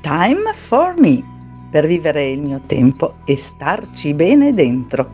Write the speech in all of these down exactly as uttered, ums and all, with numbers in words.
Time for me, per vivere il mio tempo e starci bene dentro.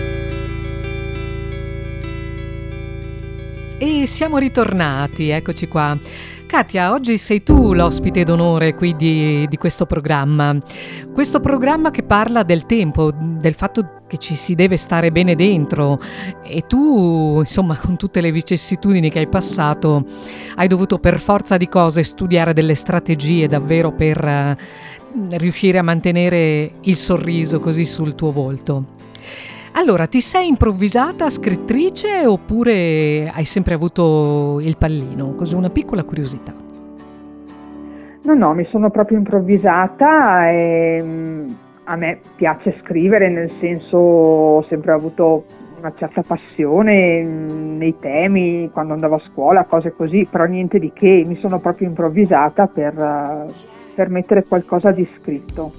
E siamo ritornati, eccoci qua. Katia, oggi sei tu l'ospite d'onore qui di, di questo programma. Questo programma che parla del tempo, del fatto che ci si deve stare bene dentro. E tu, insomma, con tutte le vicissitudini che hai passato, hai dovuto per forza di cose studiare delle strategie davvero per uh, riuscire a mantenere il sorriso così sul tuo volto. Allora, ti sei improvvisata scrittrice oppure hai sempre avuto il pallino? Così una piccola curiosità. No, no, mi sono proprio improvvisata e mh, a me piace scrivere, nel senso ho sempre avuto una certa passione mh, nei temi, quando andavo a scuola, cose così, però niente di che, mi sono proprio improvvisata per, uh, per mettere qualcosa di scritto.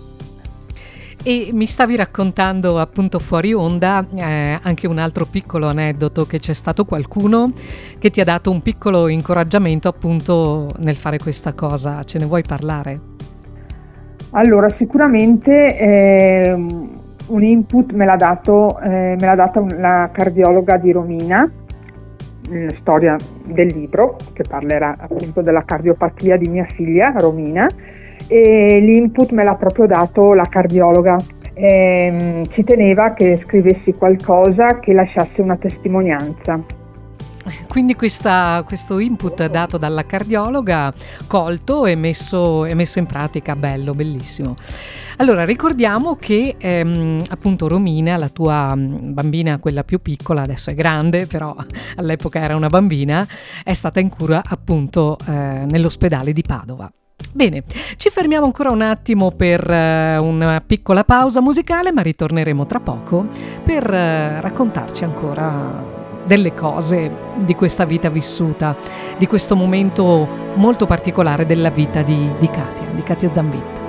E mi stavi raccontando appunto fuori onda eh, anche un altro piccolo aneddoto, che c'è stato qualcuno che ti ha dato un piccolo incoraggiamento appunto nel fare questa cosa. Ce ne vuoi parlare? Allora, sicuramente eh, un input me l'ha dato, eh, me l'ha data la cardiologa di Romina, la storia del libro che parlerà appunto della cardiopatia di mia figlia Romina. E l'input me l'ha proprio dato la cardiologa. E, ci teneva che scrivessi qualcosa che lasciasse una testimonianza. Quindi questa, questo input dato dalla cardiologa, colto e messo, e messo in pratica, bello, bellissimo. Allora, ricordiamo che ehm, appunto Romina, la tua bambina, quella più piccola, adesso è grande, però all'epoca era una bambina, è stata in cura appunto eh, nell'ospedale di Padova. Bene, ci fermiamo ancora un attimo per uh, una piccola pausa musicale, ma ritorneremo tra poco per uh, raccontarci ancora delle cose di questa vita vissuta, di questo momento molto particolare della vita di, di Katia, di Katia Zambit.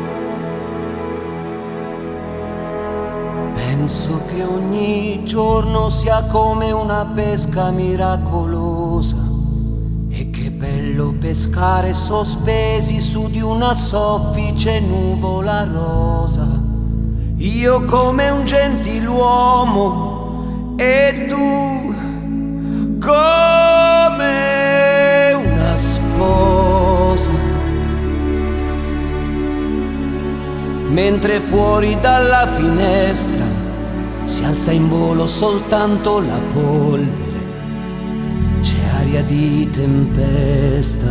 Penso che ogni giorno sia come una pesca miracolosa. E che bello pescare sospesi su di una soffice nuvola rosa. Io come un gentiluomo e tu come una sposa. Mentre fuori dalla finestra si alza in volo soltanto la polvere, c'è aria di tempesta.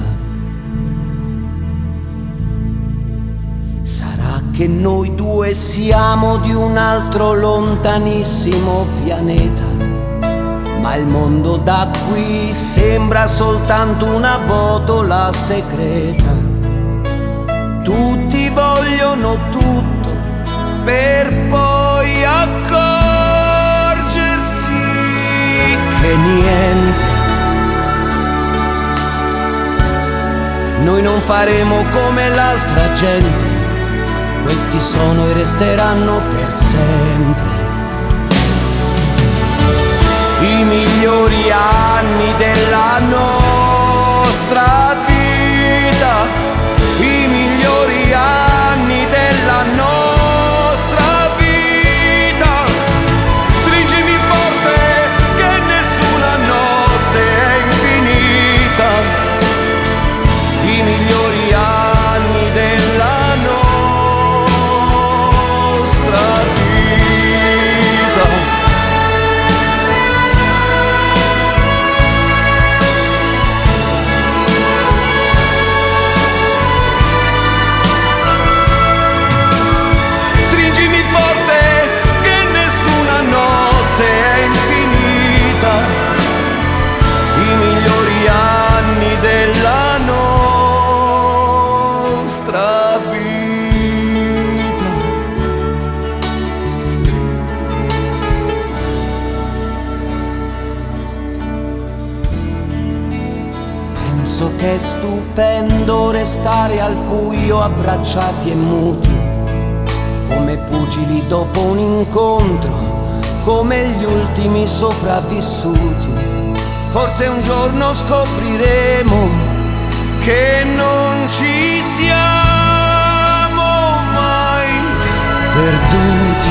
Sarà che noi due siamo di un altro lontanissimo pianeta, ma il mondo da qui sembra soltanto una botola segreta. Tutti vogliono tutto per poi accorgersi che niente. Noi non faremo come l'altra gente, questi sono e resteranno per sempre i migliori anni della nostra vita, i migliori anni della nostra vita. Stringimi forte che nessuna notte è infinita, i migliori anni della nostra vita. Stringimi forte che nessuna notte è infinita, i migliori anni della nostra vita. Penso che è stupendo restare al buio abbracciati e muti, come pugili dopo un incontro, come gli ultimi sopravvissuti. Forse un giorno scopriremo che non ci siamo perduti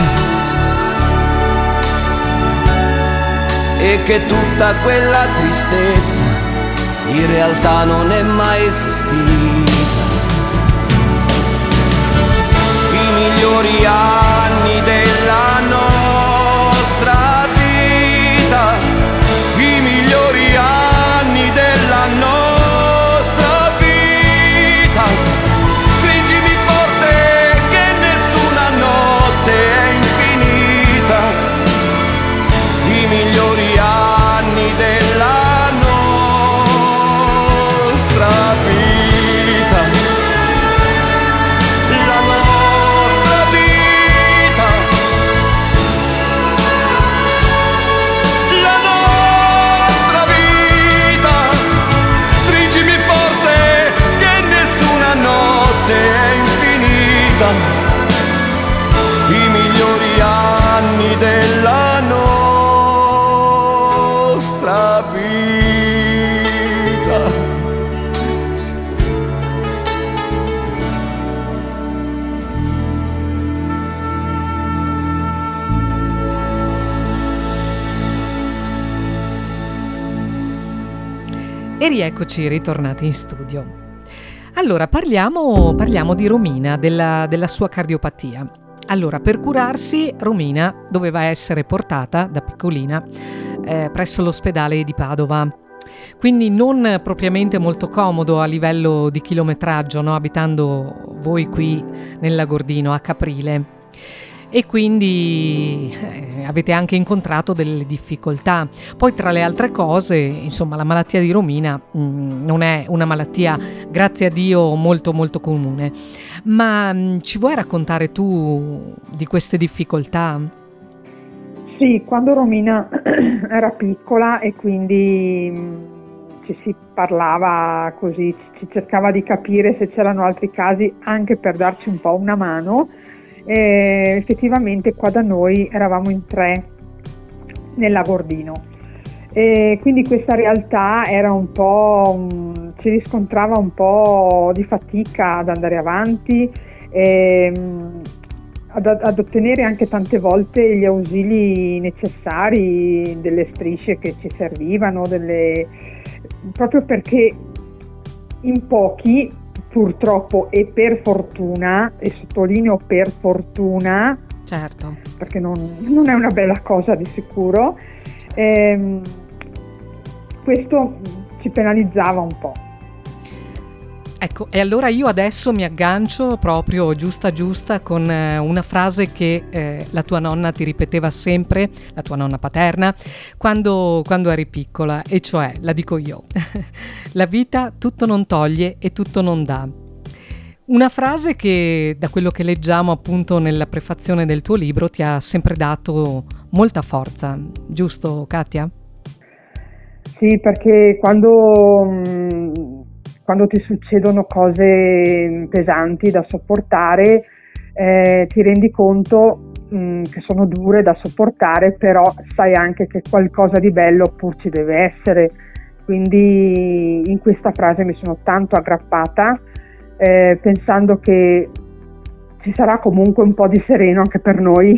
e che tutta quella tristezza in realtà non è mai esistita. I migliori anni della nostra vita, i migliori anni della nostra vita. Stringimi forte che nessuna notte è infinita. I migliori anni della nostra vita. La nostra vita. La nostra vita. Stringimi forte che nessuna notte è infinita. I migliori anni della nostra vita. E rieccoci ritornati in studio. Allora, parliamo, parliamo di Romina, della, della sua cardiopatia. Allora, per curarsi, Romina doveva essere portata da piccolina eh, presso l'ospedale di Padova. Quindi non propriamente molto comodo a livello di chilometraggio, no? Abitando voi qui nel Lagordino, a Caprile. E quindi eh, avete anche incontrato delle difficoltà. Poi tra le altre cose, insomma, la malattia di Romina mh, non è una malattia, grazie a Dio, molto molto comune. Ma mh, ci vuoi raccontare tu di queste difficoltà? Sì, quando Romina era piccola e quindi mh, ci si parlava così, ci cercava di capire se c'erano altri casi anche per darci un po' una mano. E effettivamente qua da noi eravamo in tre nel Lagordino e quindi questa realtà era un po' um, ci riscontrava un po' di fatica ad andare avanti e um, ad, ad ottenere anche tante volte gli ausili necessari, delle strisce che ci servivano, delle... proprio perché in pochi, purtroppo e per fortuna, e sottolineo per fortuna, certo, perché non, non è una bella cosa di sicuro, ehm, questo ci penalizzava un po'. Ecco, e allora io adesso mi aggancio proprio giusta giusta con eh, una frase che eh, la tua nonna ti ripeteva sempre, la tua nonna paterna, quando, quando eri piccola, e cioè, la dico io, la vita tutto non toglie e tutto non dà. Una frase che, da quello che leggiamo appunto nella prefazione del tuo libro, ti ha sempre dato molta forza, giusto Katia? Sì, perché quando... Mh, quando ti succedono cose pesanti da sopportare, eh, ti rendi conto mh, che sono dure da sopportare, però sai anche che qualcosa di bello pur ci deve essere. Quindi in questa frase mi sono tanto aggrappata, eh, pensando che ci sarà comunque un po' di sereno anche per noi.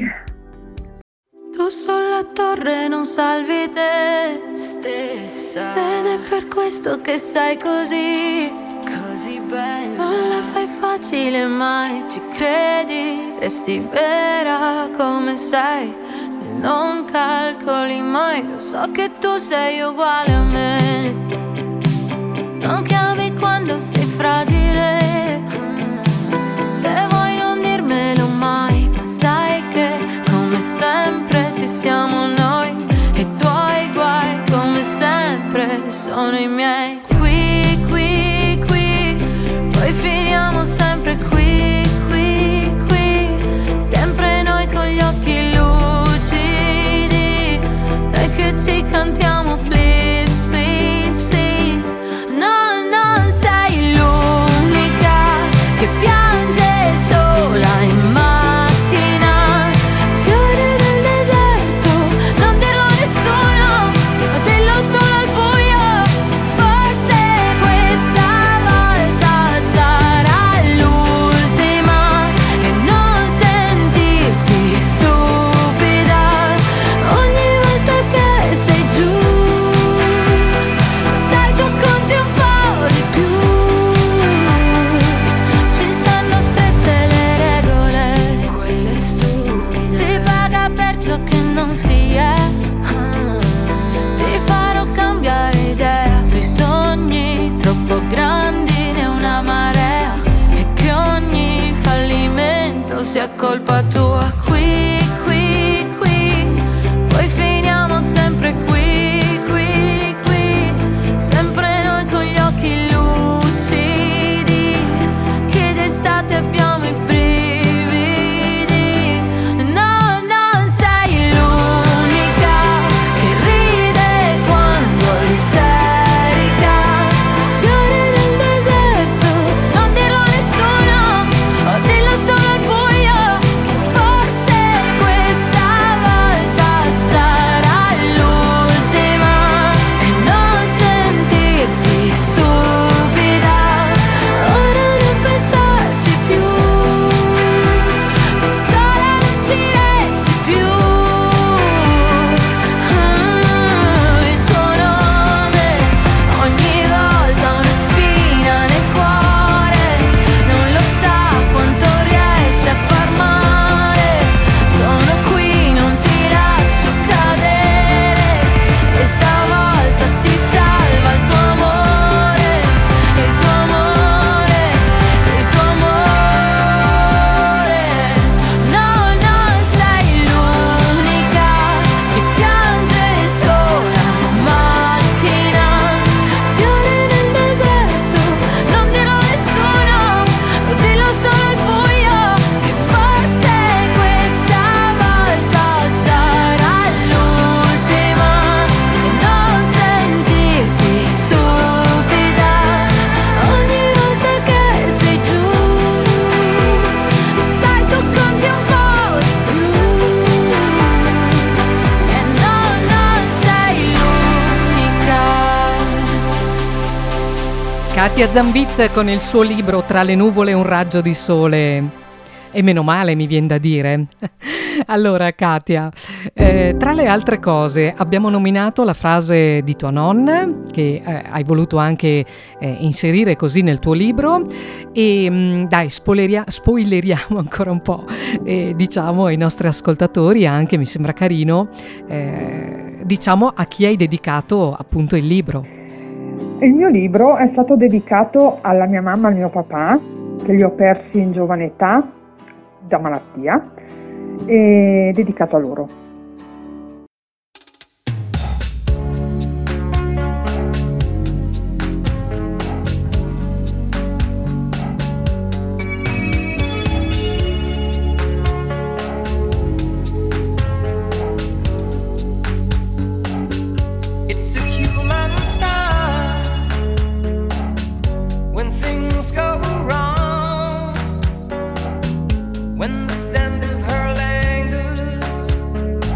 Tu sulla torre non salvi te stessa, ed è per questo che sei così, così bella. Non la fai facile mai, ci credi, resti vera come sei e non calcoli mai. Lo so che tu sei uguale a me, non chiami quando sei fragile, se vuoi non dirmelo mai, ma sai che come sempre ci siamo noi, e i tuoi guai come sempre sono i miei. Qui, qui, qui, poi finiamo sempre qui, qui, qui, sempre noi con gli occhi lucidi, noi che ci cantiamo please, please, please. No, non sei l'unica che piange sola in mano. Fai sia colpa tua. Qui, qui, qui, poi finiamo sempre qui, qui, qui, sempre noi con gli occhi lucidi, che d'estate abbiamo i brividi. No, non sei l'unica che ride quando è isterica. Fiori nel deserto, non dirlo a nessuno, o dillo solo al buio, che forse questa volta sarà l'ultima, e non sentirti stupida. Ora non pensarci più, sola non ci resti più. Mm, il suo nome ogni volta una spina nel cuore, non lo sa quanto riesce a far male. Sono qui, non ti lascio cadere, e stavolta ti salva il tuo amore, il tuo amore, il tuo amore. No, non sei l'unica che piange sola in macchina. Fiori nel deserto, non dirlo a nessuno, o dillo solo al buio, che forse questa volta sarà l'ultima, e non sentirti stupida ogni volta che sei giù. Lo sai, tu conti un po' di più, e no, non sei l'unica. Katia Zambit con il suo libro Tra le nuvole e un raggio di sole. E meno male, mi viene da dire. Allora, Katia, eh, tra le altre cose abbiamo nominato la frase di tua nonna, che eh, hai voluto anche eh, inserire così nel tuo libro. E mh, dai, spoileria- spoileriamo ancora un po', e diciamo ai nostri ascoltatori, anche mi sembra carino, eh, diciamo a chi hai dedicato appunto il libro. Il mio libro è stato dedicato alla mia mamma e al mio papà, che li ho persi in giovane età da malattia, e dedicato a loro. It's a human sign when things go wrong, when the scent of her lingers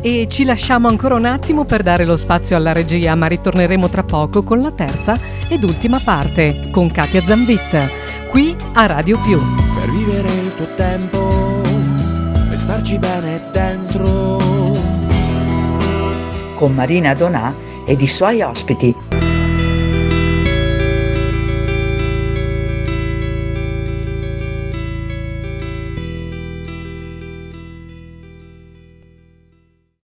E ci lasciamo ancora un attimo per dare lo spazio alla regia, ma ritorneremo tra poco con la terza ed ultima parte, con Katia Zambit, qui a Radio Più. Per vivere il tuo tempo e starci bene dentro. Con Marina Donà ed i suoi ospiti.